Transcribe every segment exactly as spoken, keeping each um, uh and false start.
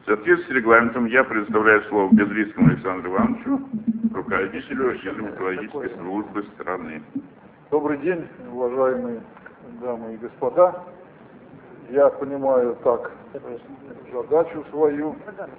соответствии с регламентом я предоставляю слово Безрицкому Александру Ивановичу, руководителю гидрометеорологической службы страны. Добрый день, уважаемые дамы и господа. Я понимаю так задачу свою.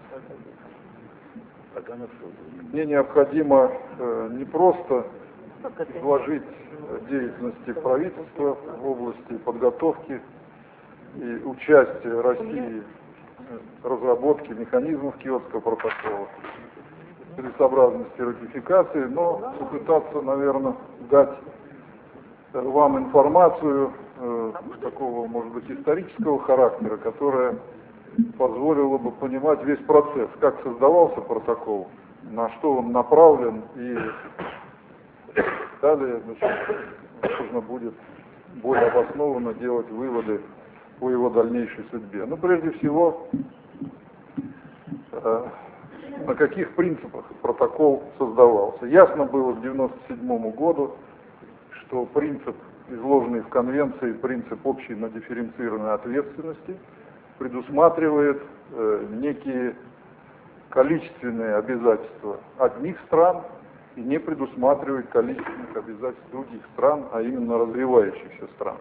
Мне необходимо э, не просто изложить деятельности правительства в области подготовки и участия России в разработке механизмов Киотского протокола, целесообразности ратификации, но попытаться, наверное, дать вам информацию э, такого, может быть, исторического характера, которая позволила бы понимать весь процесс, как создавался протокол, на что он направлен, и далее, значит, нужно будет более обоснованно делать выводы по его дальнейшей судьбе. Ну, прежде всего, э, на каких принципах протокол создавался. Ясно было к девяносто седьмому году, что принцип, изложенный в Конвенции, принцип общей, но дифференцированной ответственности, предусматривает э, некие количественные обязательства одних стран и не предусматривает количественных обязательств других стран, а именно развивающихся стран.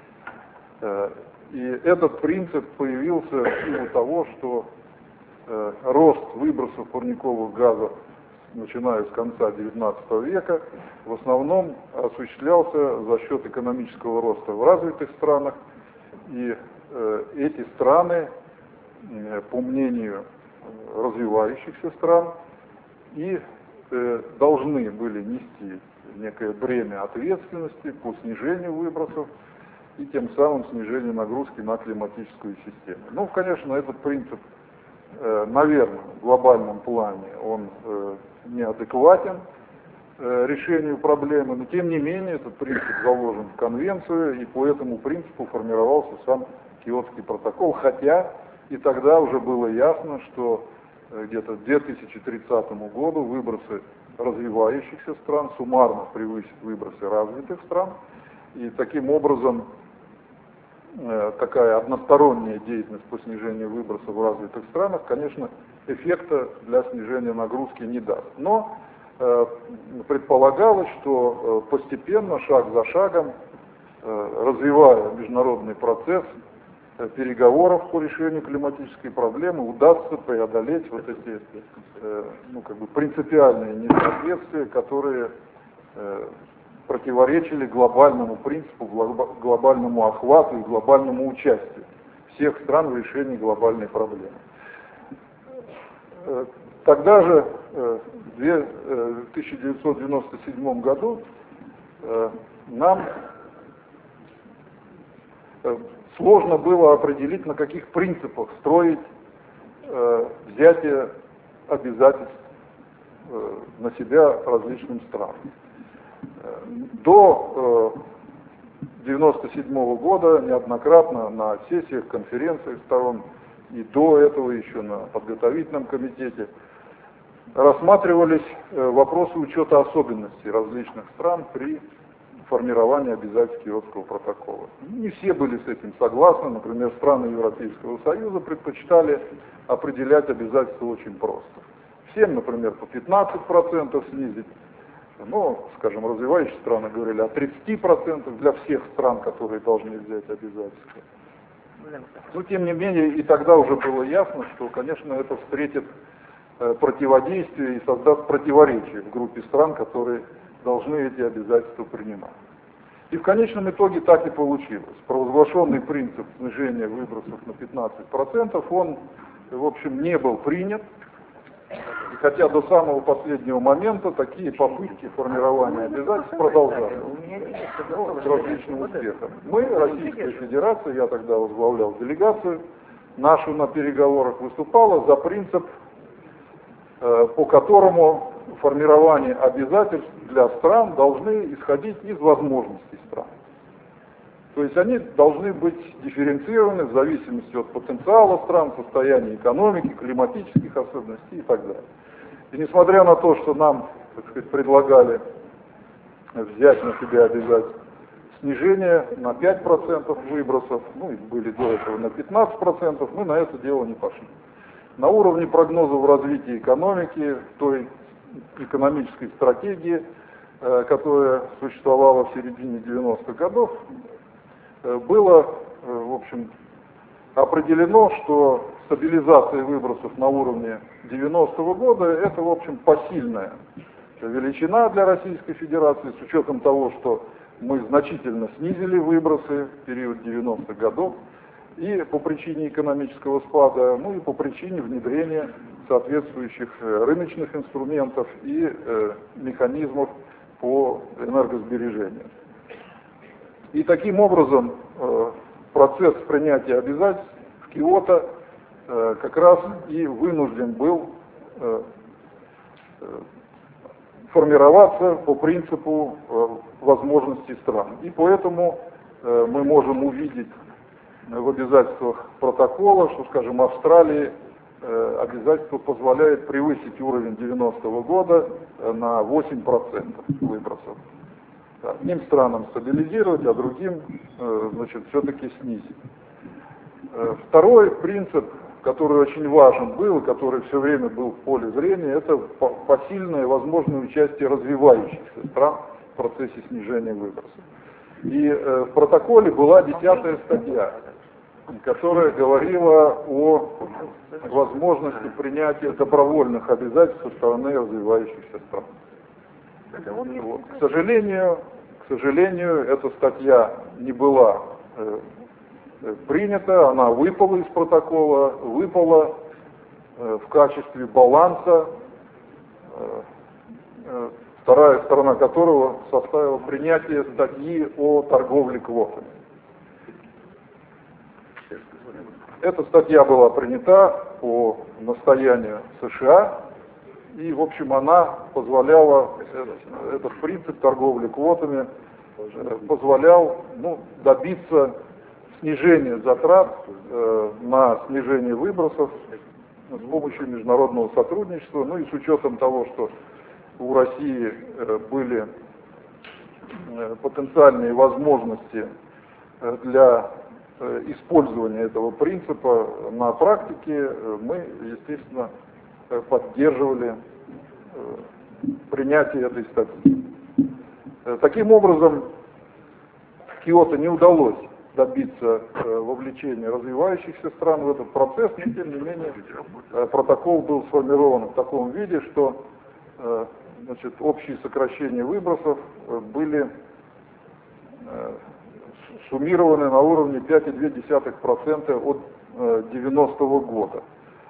Э, и этот принцип появился в силу того, что э, рост выбросов парниковых газов, начиная с конца девятнадцатого века, в основном осуществлялся за счет экономического роста в развитых странах, и э, эти страны, э, по мнению развивающихся стран, и э, должны были нести некое бремя ответственности по снижению выбросов и тем самым снижению нагрузки на климатическую систему. Ну, конечно, этот принцип, э, наверное, в глобальном плане он э, неадекватен э, решению проблемы, но тем не менее этот принцип заложен в Конвенцию, и по этому принципу формировался сам Киотский протокол, хотя и тогда уже было ясно, что э, где-то к две тысячи тридцатому году выбросы развивающихся стран суммарно превысят выбросы развитых стран, и таким образом э, такая односторонняя деятельность по снижению выбросов в развитых странах, конечно, эффекта для снижения нагрузки не даст. Но э, предполагалось, что э, постепенно, шаг за шагом, э, развивая международный процесс э, переговоров по решению климатической проблемы, удастся преодолеть вот эти э, ну, как бы принципиальные несоответствия, которые э, противоречили глобальному принципу, глобальному охвату и глобальному участию всех стран в решении глобальной проблемы. Тогда же, в тысяча девятьсот девяносто седьмом году, нам сложно было определить, на каких принципах строить взятие обязательств на себя различным странам. До девяносто седьмого года неоднократно на сессиях, конференциях сторон и до этого еще на подготовительном комитете рассматривались вопросы учета особенностей различных стран при формировании обязательств Киотского протокола. Не все были с этим согласны, например, страны Европейского Союза предпочитали определять обязательства очень просто. Всем, например, по пятнадцать процентов снизить, но, скажем, развивающие страны говорили о тридцати процентах для всех стран, которые должны взять обязательства. Но, тем не менее, и тогда уже было ясно, что, конечно, это встретит э, противодействие и создаст противоречие в группе стран, которые должны эти обязательства принимать. И в конечном итоге так и получилось. Провозглашенный принцип снижения выбросов на пятнадцать процентов, он, в общем, не был принят. И хотя до самого последнего момента такие попытки формирования обязательств продолжались, ну, с различным успехом. Мы, Российская Федерация, я тогда возглавлял делегацию нашу на переговорах, выступала за принцип, э, по которому формирование обязательств для стран должны исходить из возможностей стран. То есть они должны быть дифференцированы в зависимости от потенциала стран, состояния экономики, климатических особенностей и так далее. И несмотря на то, что нам, так сказать, предлагали взять на себя обязательно снижение на пять процентов выбросов, ну и были до этого на пятнадцать процентов, мы на это дело не пошли. На уровне прогнозов развития экономики, той экономической стратегии, которая существовала в середине девяностых годов, было, в общем, определено, что стабилизация выбросов на уровне девяностого года – это, в общем, посильная величина для Российской Федерации, с учетом того, что мы значительно снизили выбросы в период девяностых годов, и по причине экономического спада, ну и по причине внедрения соответствующих рыночных инструментов и э, механизмов по энергосбережению. И таким образом э, процесс принятия обязательств в Киото э, как раз и вынужден был э, э, формироваться по принципу э, возможностей стран. И поэтому э, мы можем увидеть в обязательствах протокола, что, скажем, Австралии э, обязательство позволяет превысить уровень девяностого года на восемь процентов выбросов. Одним странам стабилизировать, а другим, э, значит, все-таки снизить. Э, второй принцип, который очень важен был, и который все время был в поле зрения, это посильное возможное участие развивающихся стран в процессе снижения выбросов. И э, в протоколе была десятая статья, которая говорила о возможности принятия добровольных обязательств со стороны развивающихся стран. Вот. К сожалению, к сожалению, эта статья не была э, принята, она выпала из протокола, выпала э, в качестве баланса, э, э, вторая сторона которого составила принятие статьи о торговле квотами. Эта статья была принята по настоянию США, и, в общем, она позволяла, этот принцип торговли квотами позволял, ну, добиться снижения затрат э, на снижение выбросов с помощью международного сотрудничества, ну и с учетом того, что у России э, были э, потенциальные возможности э, для э, использования этого принципа на практике, э, мы, естественно, э, поддерживали э, принятие этой статьи. Э, таким образом, в Киото не удалось добиться э, вовлечения развивающихся стран в этот процесс, но тем не менее э, протокол был сформирован в таком виде, что э, значит, общие сокращения выбросов э, были э, суммированы на уровне пять целых две десятых процента от э, девяностого года.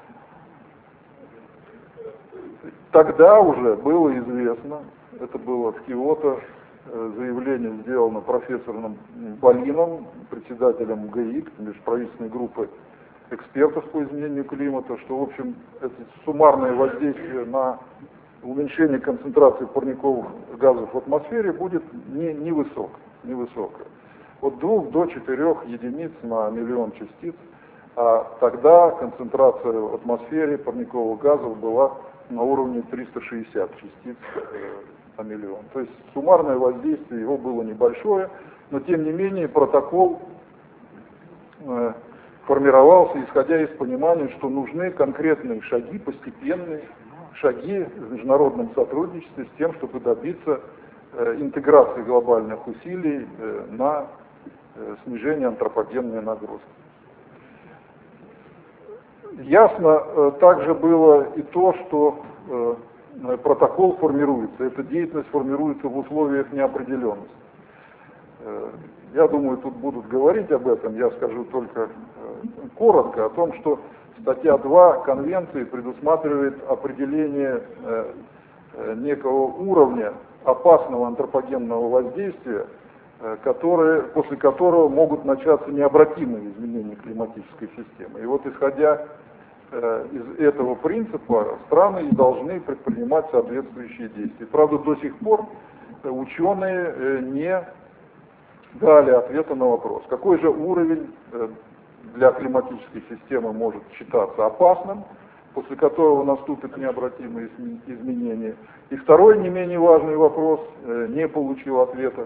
Тогда уже было известно, это было в Киото, заявление сделано профессором Балином, председателем ГАИК, межправительственной группы экспертов по изменению климата, что, в общем, это суммарное воздействие на уменьшение концентрации парниковых газов в атмосфере будет не, невысокое, невысокое. От двух до четырех единиц на миллион частиц, а тогда концентрация в атмосфере парниковых газов была на уровне триста шестьдесят частиц на миллион. То есть суммарное воздействие его было небольшое, но тем не менее протокол э, формировался, исходя из понимания, что нужны конкретные шаги, постепенные шаги в международном сотрудничестве с тем, чтобы добиться э, интеграции глобальных усилий э, на э, снижение антропогенной нагрузки. Ясно э, также было и то, что э, протокол формируется, эта деятельность формируется в условиях неопределенности. Я думаю, тут будут говорить об этом, я скажу только коротко о том, что статья два Конвенции предусматривает определение некого уровня опасного антропогенного воздействия, которые, после которого могут начаться необратимые изменения климатической системы. И вот исходя из этого принципа страны и должны предпринимать соответствующие действия. Правда, до сих пор ученые не дали ответа на вопрос, какой же уровень для климатической системы может считаться опасным, после которого наступят необратимые изменения. И второй не менее важный вопрос не получил ответа,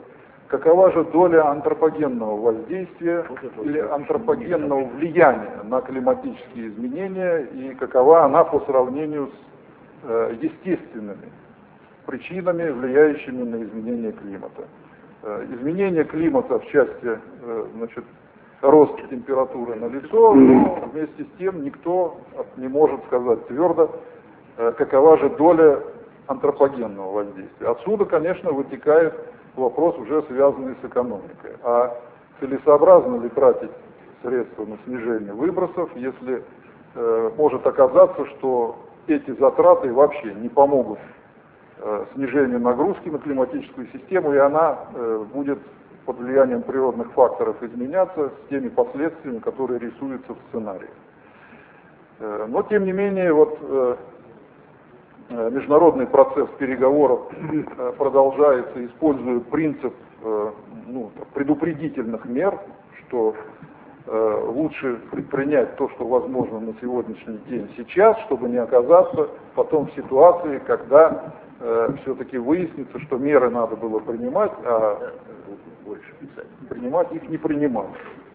какова же доля антропогенного воздействия или антропогенного влияния на климатические изменения и какова она по сравнению с э, естественными причинами, влияющими на изменение климата. Э, изменение климата в части э, значит, роста температуры налицо, но вместе с тем никто не может сказать твердо, э, какова же доля антропогенного воздействия. Отсюда, конечно, вытекает вопрос, уже связанный с экономикой. А целесообразно ли тратить средства на снижение выбросов, если э, может оказаться, что эти затраты вообще не помогут э, снижению нагрузки на климатическую систему, и она э, будет под влиянием природных факторов изменяться с теми последствиями, которые рисуются в сценарии. Э, но, тем не менее, вот э, международный процесс переговоров продолжается, используя принцип ну, предупредительных мер, что э, лучше предпринять то, что возможно на сегодняшний день сейчас, чтобы не оказаться потом в ситуации, когда э, все-таки выяснится, что меры надо было принимать, а больше принимать их не принимать.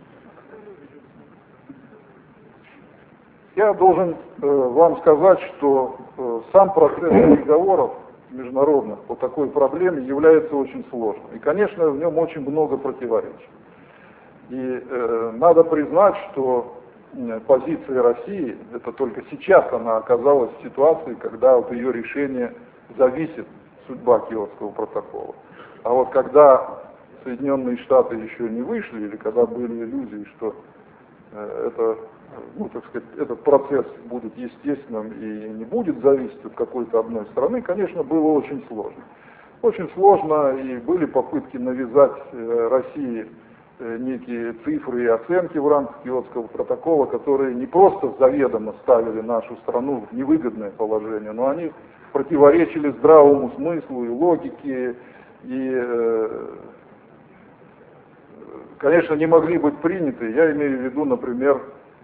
Я должен э, вам сказать, что э, сам процесс переговоров международных по такой проблеме является очень сложным. И, конечно, в нем очень много противоречий. И э, надо признать, что э, позиция России, это только сейчас она оказалась в ситуации, когда от ее решения зависит судьба Киотского протокола. А вот когда Соединенные Штаты еще не вышли, или когда были иллюзии, что э, это... ну, так сказать, этот процесс будет естественным и не будет зависеть от какой-то одной страны, конечно, было очень сложно. Очень сложно, и были попытки навязать э, России э, некие цифры и оценки в рамках Киотского протокола, которые не просто заведомо ставили нашу страну в невыгодное положение, но они противоречили здравому смыслу и логике, и, э, конечно, не могли быть приняты. Я имею в виду, например,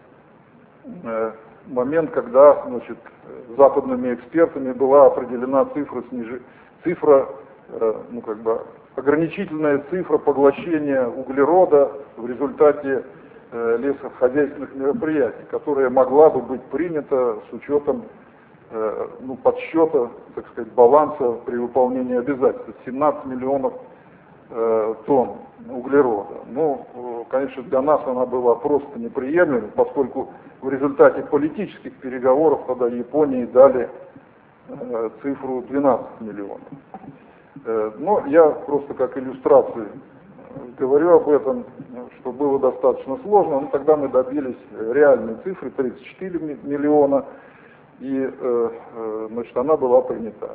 момент, когда, значит, западными экспертами была определена цифра, сниж... цифра ну, как бы, ограничительная цифра поглощения углерода в результате э, лесохозяйственных мероприятий, которая могла бы быть принята с учетом э, ну, подсчета, так сказать, баланса при выполнении обязательств. семнадцать миллионов э, тонн углерода. Ну, конечно, для нас она была просто неприемлема, поскольку в результате политических переговоров тогда Японии дали э, цифру двенадцать миллионов. Э, но я просто как иллюстрацию говорю об этом, что было достаточно сложно, но тогда мы добились реальной цифры тридцать четыре миллиона, и э, э, значит, она была принята.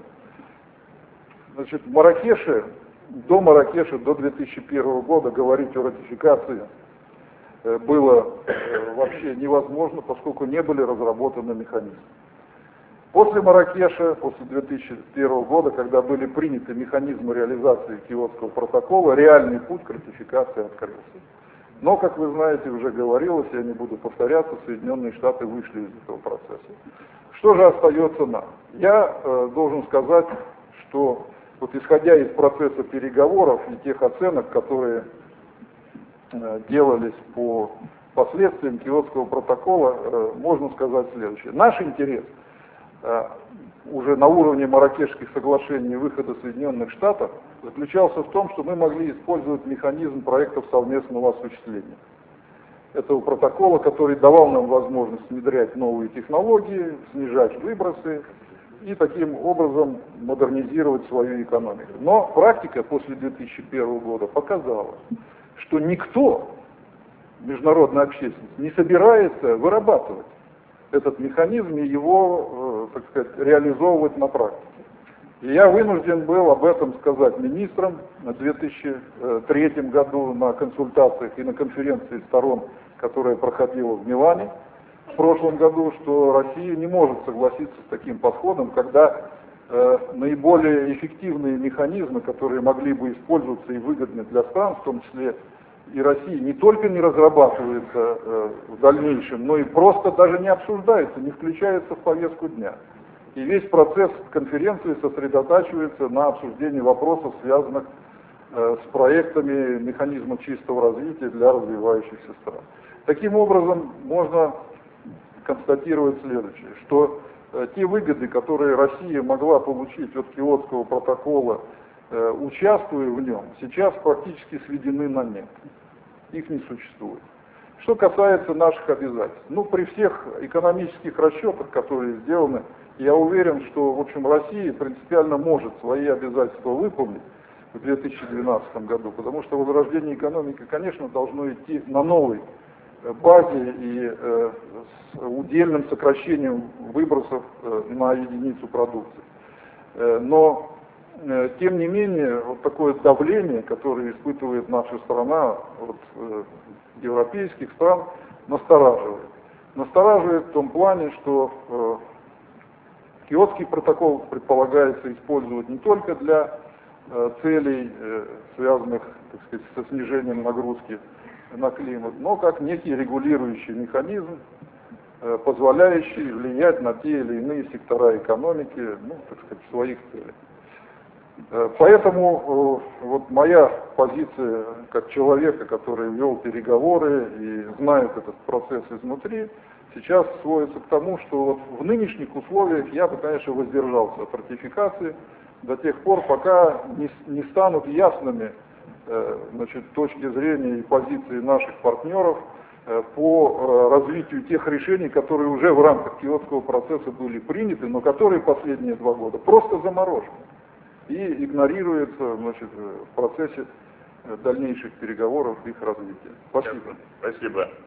Значит, в Марракеше, до Марракеша, до две тысячи первого года говорить о ратификации было вообще невозможно, поскольку не были разработаны механизмы. После Марракеша, после две тысячи первого года, когда были приняты механизмы реализации Киотского протокола, реальный путь к ратификации открылся. Но, как вы знаете, уже говорилось, я не буду повторяться, Соединенные Штаты вышли из этого процесса. Что же остается нам? Я э, должен сказать, что вот исходя из процесса переговоров и тех оценок, которые делались по последствиям Киотского протокола, можно сказать следующее. Наш интерес уже на уровне Марракешских соглашений и выхода Соединенных Штатов заключался в том, что мы могли использовать механизм проектов совместного осуществления этого протокола, который давал нам возможность внедрять новые технологии, снижать выбросы и таким образом модернизировать свою экономику. Но практика после две тысячи первого года показала, что никто, международная общественность, не собирается вырабатывать этот механизм и его, э, так сказать, реализовывать на практике. И я вынужден был об этом сказать министрам в две тысячи третьем году на консультациях и на конференции сторон, которая проходила в Милане в прошлом году, что Россия не может согласиться с таким подходом, когда э, наиболее эффективные механизмы, которые могли бы использоваться и выгодны для стран, в том числе и России, не только не разрабатываются э, в дальнейшем, но и просто даже не обсуждаются, не включаются в повестку дня. И весь процесс конференции сосредотачивается на обсуждении вопросов, связанных э, с проектами механизма чистого развития для развивающихся стран. Таким образом, можно констатировать следующее, что э, те выгоды, которые Россия могла получить от Киотского протокола, э, участвуя в нем, сейчас практически сведены на нет. Их не существует. Что касается наших обязательств, ну, при всех экономических расчетах, которые сделаны, я уверен, что, в общем, Россия принципиально может свои обязательства выполнить в две тысячи двенадцатом году, потому что возрождение экономики, конечно, должно идти на новой базе и э, с удельным сокращением выбросов э, на единицу продукции. Э, но, э, тем не менее, вот такое давление, которое испытывает наша страна от э, европейских стран, настораживает. Настораживает в том плане, что э, Киотский протокол предполагается использовать не только для э, целей, э, связанных, так сказать, со снижением нагрузки на климат, но как некий регулирующий механизм, э, позволяющий влиять на те или иные сектора экономики, ну, так сказать, в своих целях. Э, поэтому э, вот моя позиция как человека, который вел переговоры и знает этот процесс изнутри, сейчас сводится к тому, что вот в нынешних условиях я бы, конечно, воздержался от ратификации до тех пор, пока не, не станут ясными э, значит, точки зрения и позиции наших партнеров э, по э, развитию тех решений, которые уже в рамках Киотского процесса были приняты, но которые последние два года просто заморожены и игнорируются, значит, в процессе дальнейших переговоров их развития. Спасибо. Спасибо.